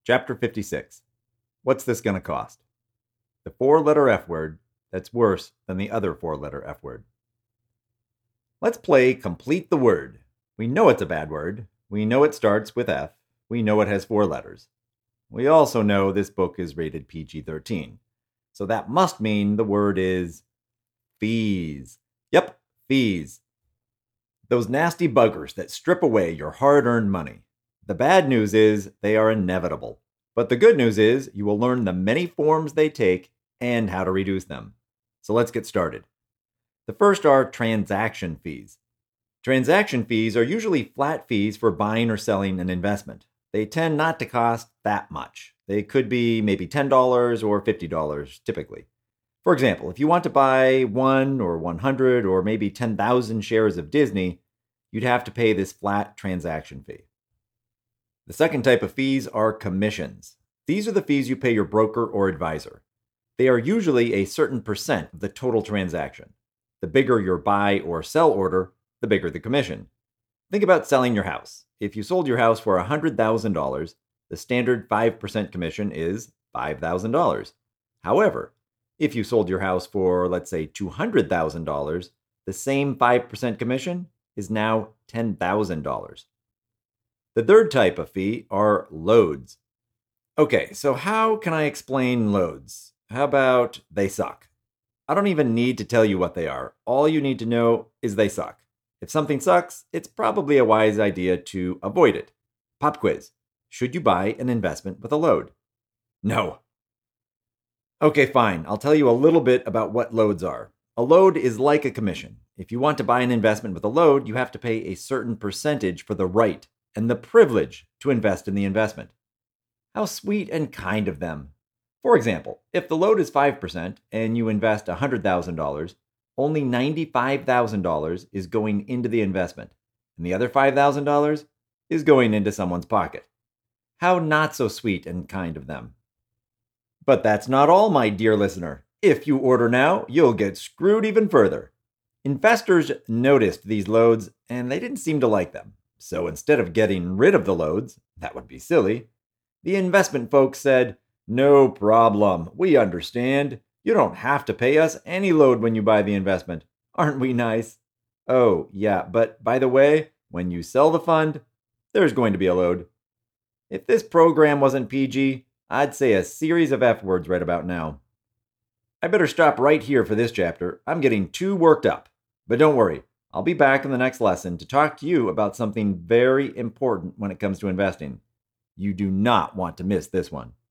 Chapter 56. What's this going to cost? The four-letter F word that's worse than the other four-letter F word. Let's play Complete the Word. We know it's a bad word. We know it starts with F. We know it has four letters. We also know this book is rated PG-13. So that must mean the word is fees. Yep, fees. Those nasty buggers that strip away your hard-earned money. The bad news is they are inevitable. But the good news is you will learn the many forms they take and how to reduce them. So let's get started. The first are transaction fees. Transaction fees are usually flat fees for buying or selling an investment. They tend not to cost that much. They could be maybe $10 or $50 typically. For example, if you want to buy 1 or 100 or maybe 10,000 shares of Disney, you'd have to pay this flat transaction fee. The second type of fees are commissions. These are the fees you pay your broker or advisor. They are usually a certain percent of the total transaction. The bigger your buy or sell order, the bigger the commission. Think about selling your house. If you sold your house for $100,000, the standard 5% commission is $5,000. However, if you sold your house for, let's say, $200,000, the same 5% commission is now $10,000. The third type of fee are loads. Okay, so how can I explain loads? How about they suck? I don't even need to tell you what they are. All you need to know is they suck. If something sucks, it's probably a wise idea to avoid it. Pop quiz. Should you buy an investment with a load? No. Okay, fine. I'll tell you a little bit about what loads are. A load is like a commission. If you want to buy an investment with a load, you have to pay a certain percentage for the right and the privilege to invest in the investment. How sweet and kind of them. For example, if the load is 5% and you invest $100,000, only $95,000 is going into the investment, and the other $5,000 is going into someone's pocket. How not so sweet and kind of them. But that's not all, my dear listener. If you order now, you'll get screwed even further. Investors noticed these loads, and they didn't seem to like them. So instead of getting rid of the loads, that would be silly, the investment folks said, "No problem, we understand. You don't have to pay us any load when you buy the investment. Aren't we nice? Oh, yeah, but by the way, when you sell the fund, there's going to be a load." If this program wasn't PG, I'd say a series of F words right about now. I better stop right here for this chapter. I'm getting too worked up. But don't worry, I'll be back in the next lesson to talk to you about something very important when it comes to investing. You do not want to miss this one.